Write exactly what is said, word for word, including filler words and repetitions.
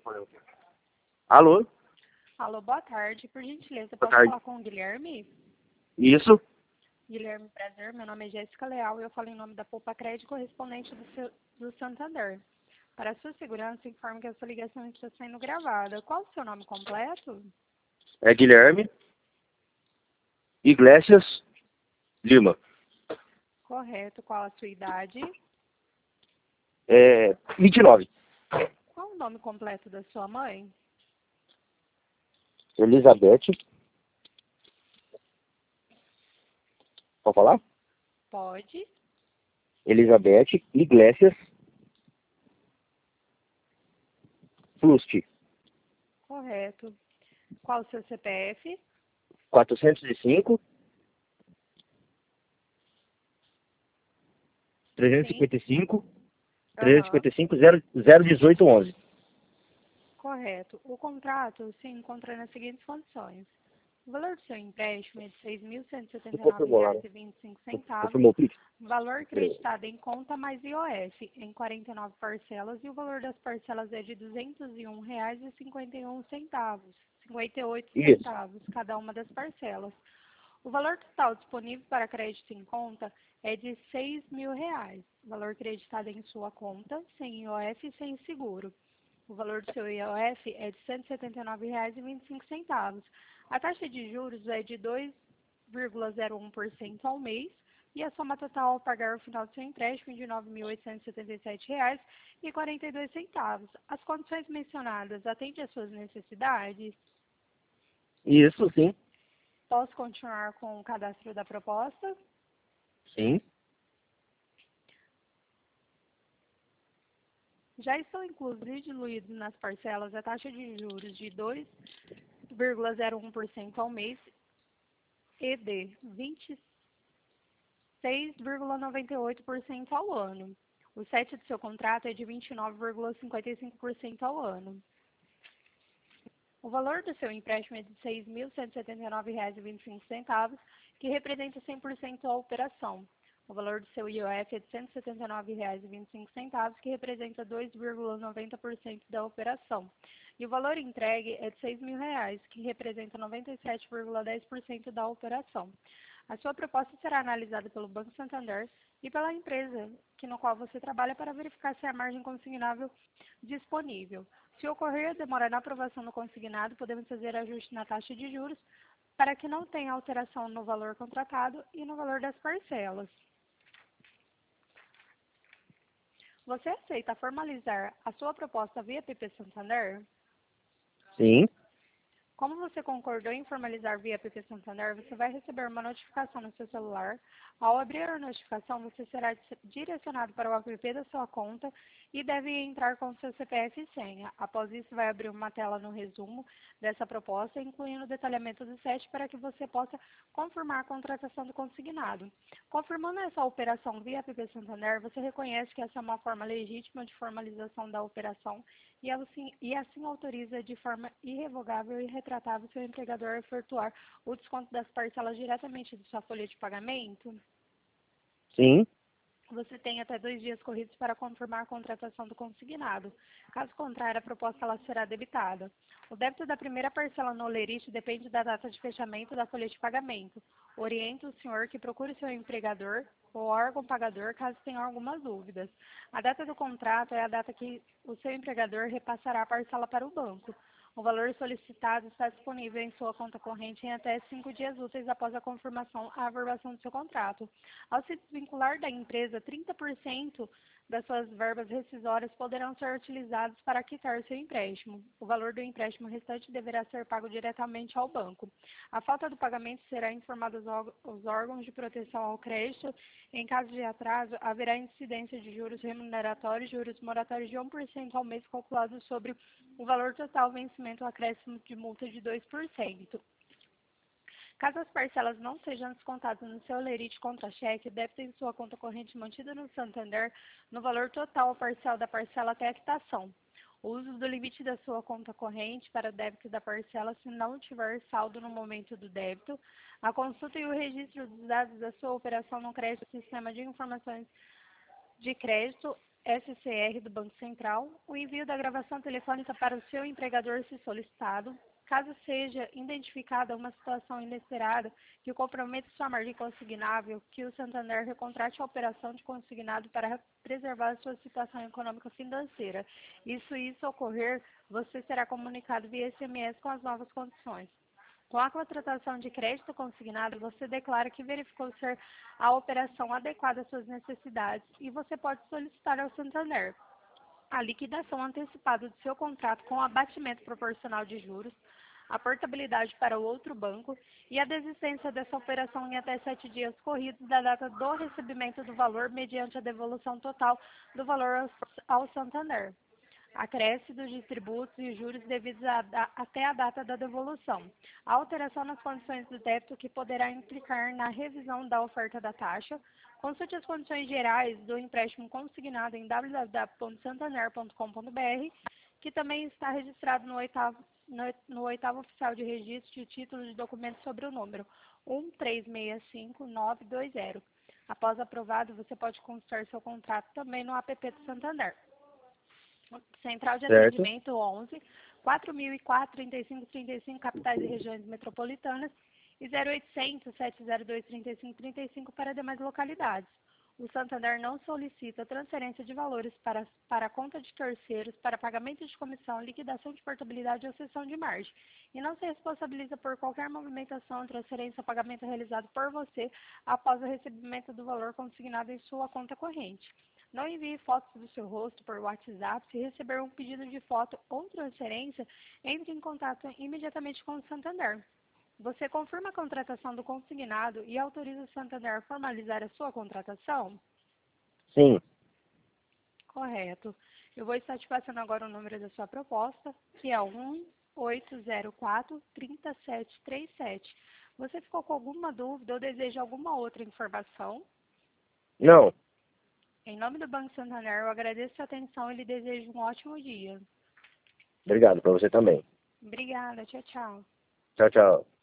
Alô? Alô, boa tarde. Por gentileza, Boa posso tarde. falar com o Guilherme? Isso? Guilherme, prazer. Meu nome é Jéssica Leal e eu falo em nome da Poupa Crédito correspondente do, seu, do Santander. Para a sua segurança, informo que a sua ligação está sendo gravada. Qual o seu nome completo? É Guilherme Iglesias Lima. Correto. Qual a sua idade? É vinte e nove. Qual o nome completo da sua mãe? Elizabeth. Pode falar? Pode. Elizabeth Iglesias Flust. Correto. Qual o seu C P F? quatrocentos e cinco, trezentos e Sim. cinquenta e cinco, trezentos e Aham. cinquenta e cinco, zero dezoito onze. Correto. O contrato se encontra nas seguintes condições. O valor do seu empréstimo é de seis mil cento e setenta e nove Confirmou lá, reais né? e vinte e cinco centavos. Confirmou o Pix? Valor creditado em conta mais I O F em quarenta e nove parcelas e o valor das parcelas é de duzentos e um reais e cinquenta e um centavos, cinquenta e oito Isso. centavos cada uma das parcelas. O valor total disponível para crédito em conta é de seis mil reais. Valor creditado em sua conta, sem I O F e sem seguro. O valor do seu I O F é de cento e setenta e nove reais e vinte e cinco centavos. A taxa de juros é de dois vírgula zero um por cento ao mês e a soma total a pagar ao final do seu empréstimo é de nove mil oitocentos e setenta e sete reais e quarenta e dois centavos. As condições mencionadas atendem às suas necessidades? Isso, sim. Posso continuar com o cadastro da proposta? Sim. Já estão inclusos e diluídos nas parcelas a taxa de juros de dois vírgula zero um por cento ao mês e de vinte e seis vírgula noventa e oito por cento ao ano. O C E T do seu contrato é de vinte e nove vírgula cinquenta e cinco por cento ao ano. O valor do seu empréstimo é de seis mil cento e setenta e nove reais e vinte e cinco centavos, que representa cem por cento da operação. O valor do seu I O F é de cento e setenta e nove reais e vinte e cinco centavos, que representa dois vírgula noventa por cento da operação. E o valor entregue é de seis mil reais, que representa noventa e sete vírgula dez por cento da operação. A sua proposta será analisada pelo Banco Santander e pela empresa que no qual você trabalha para verificar se há margem consignável disponível. Se ocorrer demora na aprovação do consignado, podemos fazer ajuste na taxa de juros para que não tenha alteração no valor contratado e no valor das parcelas. Você aceita formalizar a sua proposta via P P Santander? Sim. Como você concordou em formalizar via P P Santander, você vai receber uma notificação no seu celular. Ao abrir a notificação, você será direcionado para o app da sua conta e deve entrar com seu C P F e senha. Após isso, vai abrir uma tela no resumo dessa proposta, incluindo o detalhamento do S E T para que você possa confirmar a contratação do consignado. Confirmando essa operação via P P Santander, você reconhece que essa é uma forma legítima de formalização da operação e assim, e assim autoriza de forma irrevogável e retratável seu empregador a efetuar o desconto das parcelas diretamente de sua folha de pagamento? Sim. Você tem até dois dias corridos para confirmar a contratação do consignado. Caso contrário, a proposta ela será debitada. O débito da primeira parcela no lerite depende da data de fechamento da folha de pagamento. Oriento o senhor que procure seu empregador ou órgão pagador caso tenha algumas dúvidas. A data do contrato é a data que o seu empregador repassará a parcela para o banco. O valor solicitado está disponível em sua conta corrente em até cinco dias úteis após a confirmação a averbação do seu contrato. Ao se desvincular da empresa, trinta por cento das suas verbas rescisórias poderão ser utilizadas para quitar seu empréstimo. O valor do empréstimo restante deverá ser pago diretamente ao banco. A falta do pagamento será informada aos órgãos de proteção ao crédito. Em caso de atraso, haverá incidência de juros remuneratórios e juros moratórios de um por cento ao mês calculado sobre o valor total vencimento acréscimo de multa de dois por cento. Caso as parcelas não sejam descontadas no seu lerite contra-cheque, débito em sua conta corrente mantida no Santander no valor total parcial da parcela até a quitação. O uso do limite da sua conta corrente para débito da parcela se não tiver saldo no momento do débito. A consulta e o registro dos dados da sua operação no crédito sistema de informações de crédito S C R do Banco Central, o envio da gravação telefônica para o seu empregador se solicitado, caso seja identificada uma situação inesperada que comprometa sua margem consignável, que o Santander recontrate a operação de consignado para preservar a sua situação econômica financeira. E se isso ocorrer, você será comunicado via S M S com as novas condições. Com a contratação de crédito consignado, você declara que verificou ser a operação adequada às suas necessidades e você pode solicitar ao Santander a liquidação antecipada do seu contrato com abatimento proporcional de juros, a portabilidade para o outro banco e a desistência dessa operação em até sete dias corridos da data do recebimento do valor mediante a devolução total do valor ao, ao Santander. Acréscidos de tributos e juros devidos a, a, até a data da devolução. A alteração nas condições do débito que poderá implicar na revisão da oferta da taxa. Consulte as condições gerais do empréstimo consignado em w w w ponto santander ponto com ponto b r, que também está registrado no oitavo, no, no oitavo oficial de registro de título de documento sobre o número um três seis cinco nove dois zero. Após aprovado, você pode consultar seu contrato também no app do Santander. Central de Certo. Atendimento onze, quatro mil e quatro, trinta e cinco trinta e cinco, capitais e regiões metropolitanas, e zero oitocentos, sete zero dois, trinta e cinco trinta e cinco para demais localidades. O Santander não solicita transferência de valores para, para a conta de terceiros, para pagamento de comissão, liquidação de portabilidade ou cessão de margem, e não se responsabiliza por qualquer movimentação, transferência ou pagamento realizado por você após o recebimento do valor consignado em sua conta corrente. Não envie fotos do seu rosto por WhatsApp. Se receber um pedido de foto ou transferência, entre em contato imediatamente com o Santander. Você confirma a contratação do consignado e autoriza o Santander a formalizar a sua contratação? Sim. Correto. Eu vou estar te passando agora o número da sua proposta, que é um oito zero quatro, três sete três sete. Você ficou com alguma dúvida ou deseja alguma outra informação? Não. Em nome do Banco Santander, eu agradeço a atenção e lhe desejo um ótimo dia. Obrigado, para você também. Obrigada, tchau, tchau. Tchau, tchau.